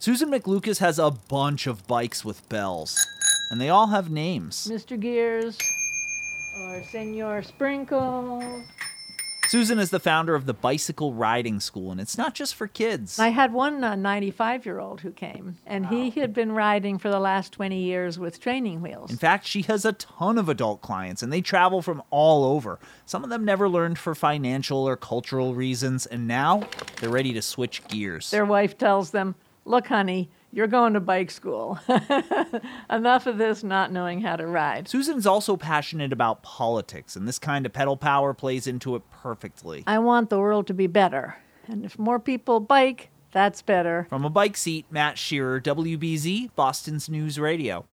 Susan McLucas has a bunch of bikes with bells, and they all have names. Mr. Gears or Senor Sprinkle. Susan is the founder of the Bicycle Riding School, and it's not just for kids. I had one 95-year-old who came, and he had been riding for the last 20 years with training wheels. In fact, she has a ton of adult clients, and they travel from all over. Some of them never learned for financial or cultural reasons, and now they're ready to switch gears. Their wife tells them, "Look, honey, you're going to bike school. Enough of this not knowing how to ride." Susan's also passionate about politics, and this kind of pedal power plays into it perfectly. I want the world to be better, and if more people bike, that's better. From a bike seat, Matt Shearer, WBZ, Boston's News Radio.